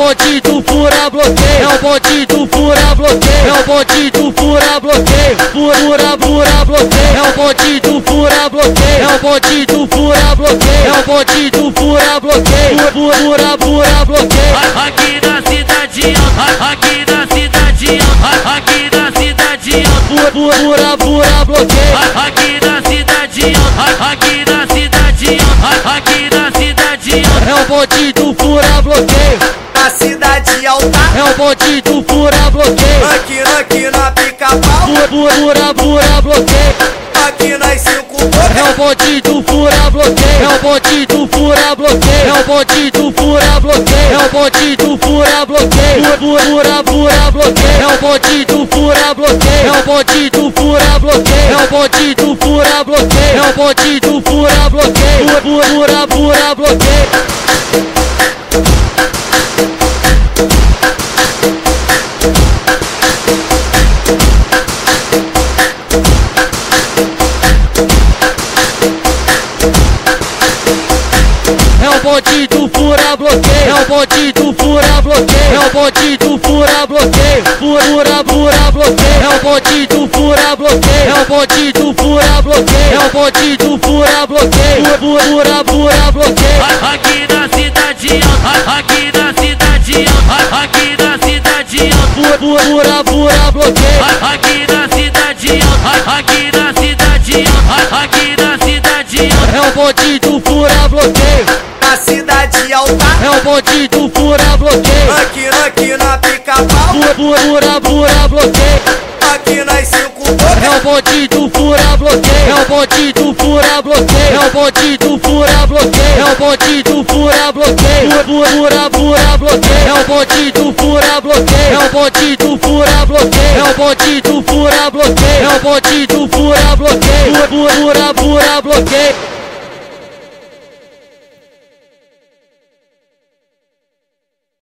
bonde do fura bloqueio, é o bonde do fura bloqueio, é o bonde do fura bloqueio, fura bloqueio, é o bonde do fura bloqueio, é o bonde do fura bloqueio, é o bonde do fura bloqueio, fura bloqueio. Aqui na cidade, aqui na cidade, aqui na cidade, fura bloqueio. aqui na cidade, aqui na cidade, aqui na cidade, É o bonde do fura bloqueio, Na cidade alta, é o bonde do fura bloqueio, aqui na pica-pau, fura bloqueio. aqui nas 5 É bocas, o bonde do fura bloqueio, é o bonde do fura bloqueio, é o bonde do fura bloqueio, é o bonde do fura bloqueio, fura bloqueio, é o bonde do fura bloqueio, é o bonde do fura bloqueio, é o bonde do fura bloqueio, é o bonde do fura bloqueio, fura bloqueio. É o bonde do fura bloqueio, é o bonde do fura bloqueio, é o bonde do fura bloqueio, fura bloqueio, é o bonde do fura bloqueio, é o bonde do fura bloqueio, é o bonde do fura bloqueio, fura bloqueio. aqui na cidade, aqui na cidade, aqui na cidade, Fura bloqueio. aqui na cidade, aqui na cidade, aqui na cidade, É o bonde do fura bloqueio, na cidade alta, é o bonde do fura bloqueio, aqui na pica-pau, fura bloqueio. aqui nas 5 É bocas, o bonde do fura bloqueio, é o bonde do fura bloqueio, é o bonde do fura bloqueio, é o bonde do fura bloqueio, fura bloqueio, é o bonde do fura bloqueio, é o bonde do fura bloqueio, é o bonde do fura bloqueio, é o bonde do fura bloqueio, fura bloqueio.